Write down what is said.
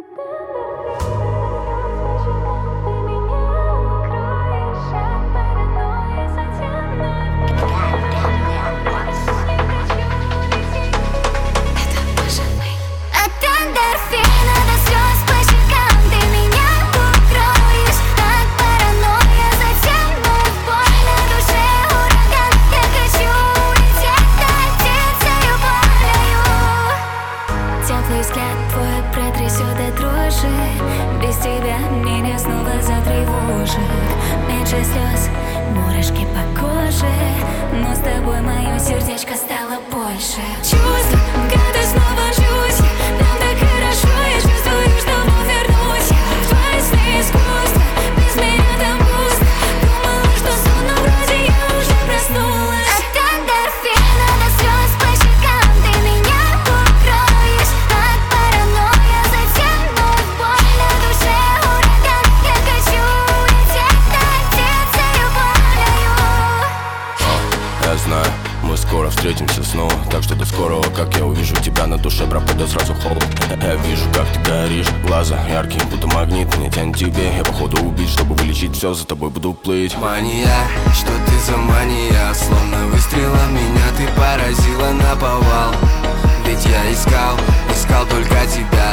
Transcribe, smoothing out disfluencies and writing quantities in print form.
Взгляд твой протрясет до дрожи. Без тебя меня снова затревожит. Меньше слез, мурашки по коже. Но с тобой мое сердечко стало больше. Чувств, когда снова жусь. Нам так хорошо, я чувствую, что вновь вернусь. Твои сны искусство, без меня там пусто. Думала, что сон, но вроде я уже проснулась. От эндорфина до слез по щекам ты меня укроешь. От паранойя затем вновь боль на душе ураган. Я хочу улететь, отец любовью. Я знаю, мы скоро встретимся снова. Так что до скорого, как я увижу тебя, на душе пропадет сразу холод. Я вижу, как ты горишь, глаза яркие, будто магнит. Меня тянет тебе, я походу убить. Чтобы вылечить все, за тобой буду плыть. Мания, что ты за мания? Словно выстрелом меня ты поразила наповал. Ведь я искал только тебя.